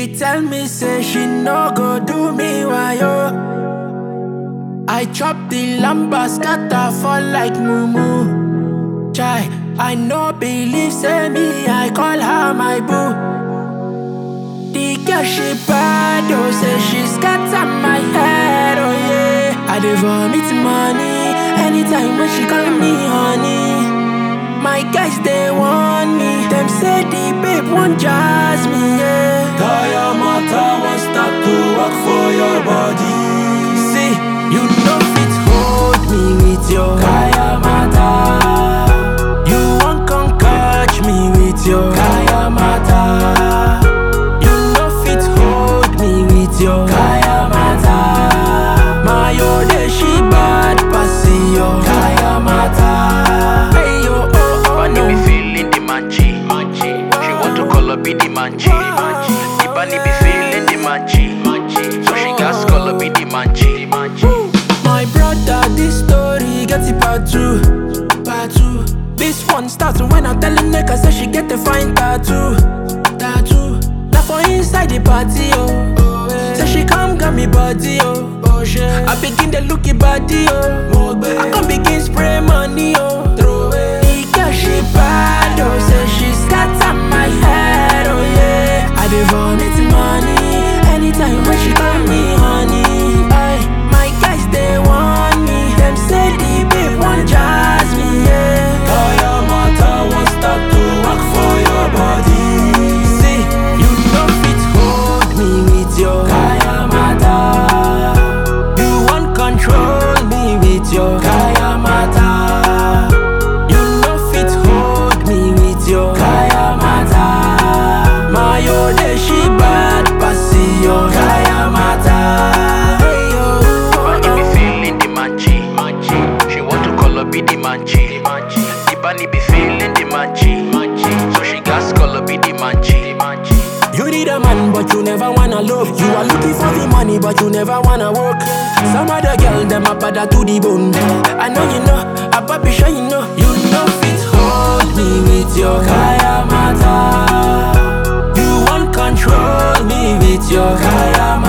She tell me say she no go do me wayo. I chop the lamba scatter fall like mumu. Chai, I no believe say me I call her my boo. The girl she bad oh, say she scatter my head oh yeah. I dey vomit money anytime when she call me honey. My guys they want me, them say the babe want jazz me yeah. Kaya Mata won't start to work for your body. See, you know fit hold me with your Kaya Mata, you won't come catch me with your Kaya Mata, you know fit hold me with your Kaya Mata, my ode she bad passy yo Kaya Mata. Hey yo oh oh Bunny no. be feeling the manchi. She want to call up be the manchi. The bunny be feeling the manchi. So she gas call up be the manchi. My brother, this story gets it part two. Part two. This one starts when I tell a nigga say she get a fine tattoo. Tattoo. Now for inside the party, oh. Say she come got me body, oh. Oh shit. I begin the looky body, oh. I come begin spray money, oh. Throw it. The girl she bad, oh. Say she scatter my head, oh yeah. I dey vomit money anytime when she call me honey. Aye. My guys they want me, them say the babe want jazz me, yeah. Kaya Mata won't start to work for your body. See, you know fit hold me with your Kaya Mata, you want control me with your Kaya Mata, you know fit hold me with your Kaya Mata, my ode she bad passy yo Kaya Mata. Hey yo, Bunny be feeling the manchi. She want to call up be the manchi. The bunny be feeling the manchi. So she gas call up be the manchi. you need a man but you never wanna love. You are looking for the money but you never wanna work. Some other girl them a bad to the bone. I know you know, I be sure you know. You know fit hold me with your Kaya Mata, you want control me with your Kaya Mata.